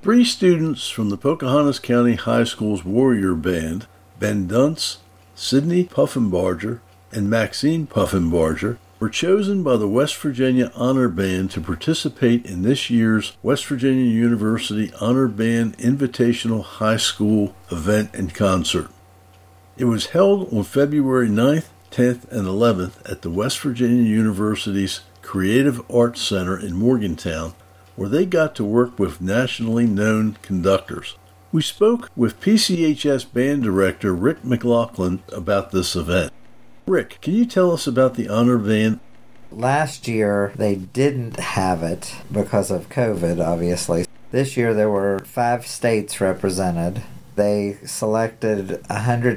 3 students from the Pocahontas County High School's Warrior Band, Ben Dunce, Sydney Puffenbarger, and Maxine Puffenbarger, were chosen by the West Virginia Honor Band to participate in this year's West Virginia University Honor Band Invitational High School event and concert. It was held on February 9th, 10th, and 11th at the West Virginia University's Creative Arts Center in Morgantown, where they got to work with nationally known conductors. We spoke with PCHS band director Rick McLaughlin about this event. Rick, can you tell us about the Honor Band? Last year, they didn't have it because of COVID, obviously. This year, there were 5 states represented. They selected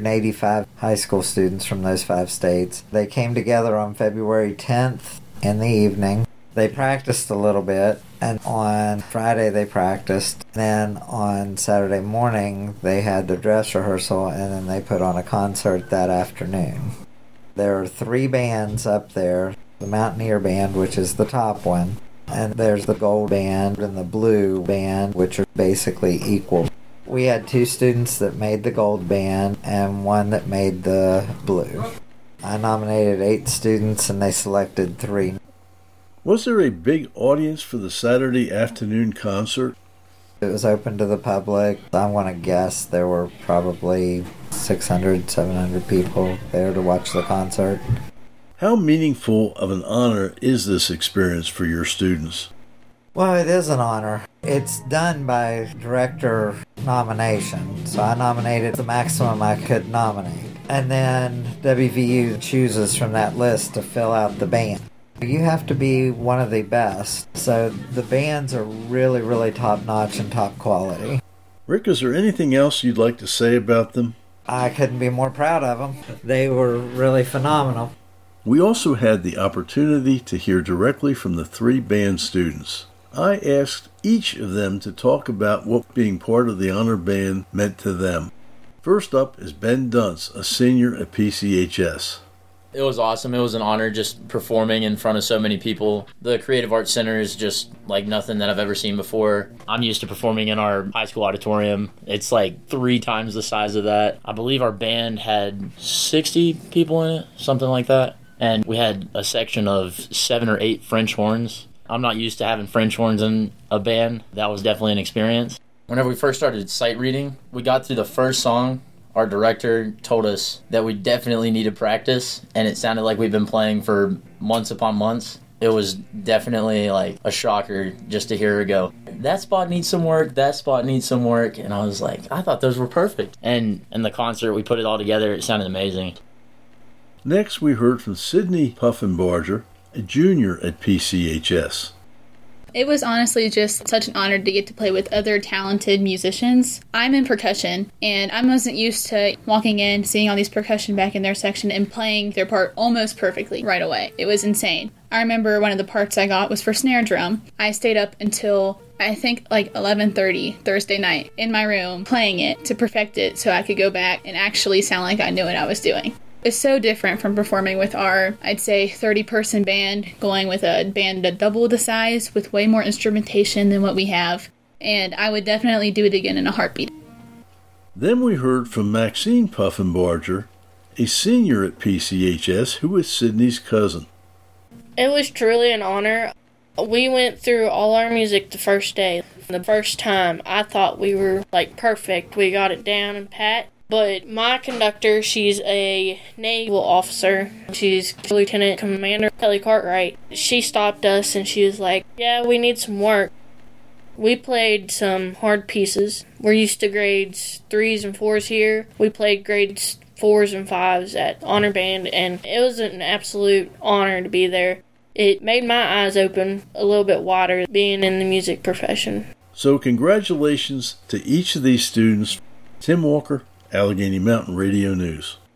185 high school students from those 5 states. They came together on February 10th in the evening. They practiced a little bit, and on Friday they practiced. Then on Saturday morning, they had their dress rehearsal, and then they put on a concert that afternoon. There are 3 bands up there. The Mountaineer Band, which is the top one, and there's the Gold Band and the Blue Band, which are basically equal. We had 2 students that made the Gold Band and 1 that made the Blue. I nominated 8 students and they selected 3. Was there a big audience for the Saturday afternoon concert? It was open to the public. I want to guess there were probably 600, 700 people there to watch the concert. How meaningful of an honor is this experience for your students? Well, it is an honor. It's done by director nomination. So I nominated the maximum I could nominate. And then WVU chooses from that list to fill out the band. You have to be one of the best. So the bands are really, really top-notch and top quality. Rick, is there anything else you'd like to say about them? I couldn't be more proud of them. They were really phenomenal. We also had the opportunity to hear directly from the 3 band students. I asked each of them to talk about what being part of the Honor Band meant to them. First up is Ben Dunce, a senior at PCHS. It was awesome. It was an honor just performing in front of so many people. The Creative Arts Center is just like nothing that I've ever seen before. I'm used to performing in our high school auditorium. It's like 3 times the size of that. I believe our band had 60 people in it, something like that. And we had a section of 7 or 8 French horns. I'm not used to having French horns in a band. That was definitely an experience. Whenever we first started sight reading, we got through the first song. Our director told us that we definitely needed practice, and it sounded like we've been playing for months upon months. It was definitely like a shocker just to hear her go, that spot needs some work, that spot needs some work. And I was like, I thought those were perfect. And in the concert, we put it all together. It sounded amazing. Next, we heard from Sydney Puffenbarger, a junior at PCHS. It was honestly just such an honor to get to play with other talented musicians. I'm in percussion, and I wasn't used to walking in, seeing all these percussion back in their section, and playing their part almost perfectly right away. It was insane. I remember one of the parts I got was for snare drum. I stayed up until, I think, like 11:30 Thursday night in my room playing it to perfect it so I could go back and actually sound like I knew what I was doing. It's so different from performing with our, I'd say, 30-person band, going with a band double the size with way more instrumentation than what we have. And I would definitely do it again in a heartbeat. Then we heard from Maxine Puffenbarger, a senior at PCHS who is Sydney's cousin. It was truly an honor. We went through all our music the first day. The first time, I thought we were, perfect. We got it down and pat. But my conductor, she's a naval officer. She's Lieutenant Commander Kelly Cartwright. She stopped us and she was like, yeah, we need some work. We played some hard pieces. We're used to grades 3s and 4s here. We played grades 4s and 5s at Honor Band, and it was an absolute honor to be there. It made my eyes open a little bit wider being in the music profession. So congratulations to each of these students. Tim Walker, Allegheny Mountain Radio News.